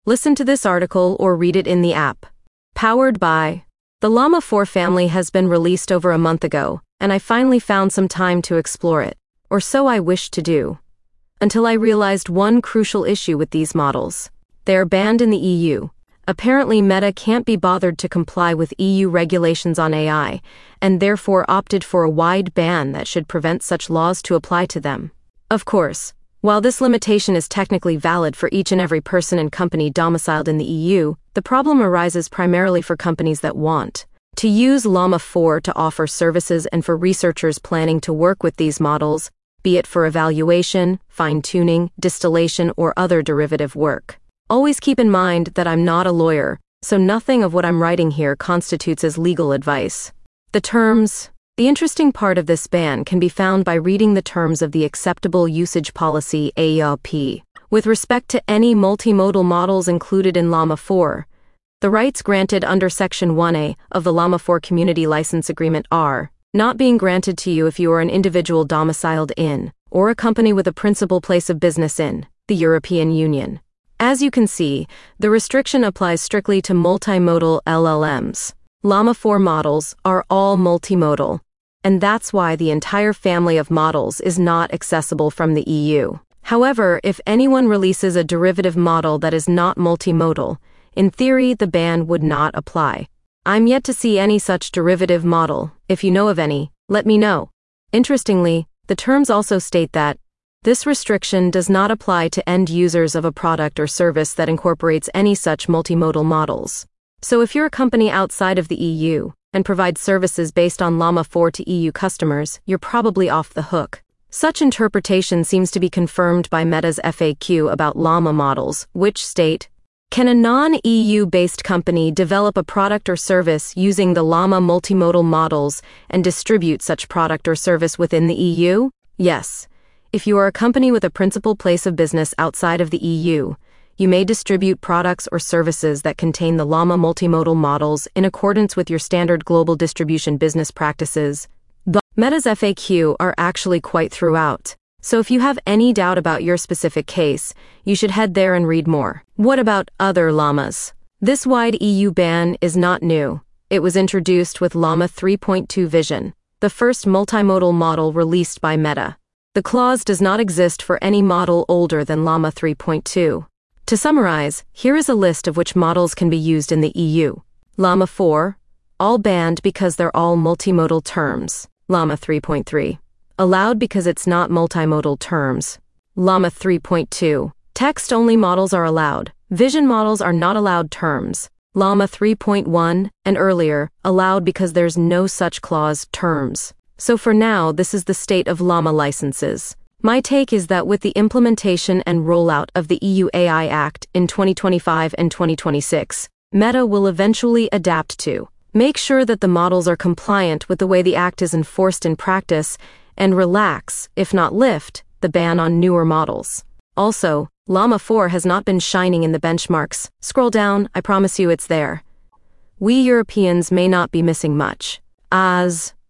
Listen to this article or read it in the app. Powered by. The Llama 4 family has been released over a month ago, and I finally found some time to explore it, or so I wished to do. Until I realized one crucial issue with these models. They are banned in the EU. Apparently Meta can't be bothered to comply with EU regulations on AI, and therefore opted for a wide ban that should prevent such laws to apply to them. Of course, while this limitation is technically valid for each and every person and company domiciled in the EU, the problem arises primarily for companies that want to use Llama 4 to offer services and for researchers planning to work with these models, be it for evaluation, fine-tuning, distillation, or other derivative work. Always keep in mind that I'm not a lawyer, so nothing of what I'm writing here constitutes as legal advice. The interesting part of this ban can be found by reading the terms of the Acceptable Usage Policy (AUP). With respect to any multimodal models included in Llama 4, the rights granted under Section 1A of the Llama 4 Community License Agreement are not being granted to you if you are an individual domiciled in, or a company with a principal place of business in, the European Union. As you can see, the restriction applies strictly to multimodal LLMs. Llama 4 models are all multimodal, and that's why the entire family of models is not accessible from the EU. However, if anyone releases a derivative model that is not multimodal, in theory the ban would not apply. I'm yet to see any such derivative model. If you know of any, let me know. Interestingly, the terms also state that this restriction does not apply to end users of a product or service that incorporates any such multimodal models. So if you're a company outside of the EU and provides services based on Llama 4 to EU customers, you're probably off the hook. Such interpretation seems to be confirmed by Meta's FAQ about Llama models, which state, can a non-EU-based company develop a product or service using the Llama multimodal models and distribute such product or service within the EU? Yes. If you are a company with a principal place of business outside of the EU, you may distribute products or services that contain the Llama multimodal models in accordance with your standard global distribution business practices. Meta's FAQ are actually quite throughout, so if you have any doubt about your specific case, you should head there and read more. What about other llamas? This wide EU ban is not new. It was introduced with Llama 3.2 Vision, the first multimodal model released by Meta. The clause does not exist for any model older than Llama 3.2. To summarize, here is a list of which models can be used in the EU. Llama 4, all banned because they're all multimodal terms. Llama 3.3, allowed because it's not multimodal terms. Llama 3.2, text-only models are allowed. Vision models are not allowed terms. Llama 3.1 and earlier, allowed because there's no such clause terms. So for now, this is the state of Llama licenses. My take is that with the implementation and rollout of the EU AI Act in 2025 and 2026, Meta will eventually adapt to make sure that the models are compliant with the way the Act is enforced in practice and relax, if not lift, the ban on newer models. Also, Llama 4 has not been shining in the benchmarks. Scroll down, I promise you it's there. We Europeans may not be missing much, as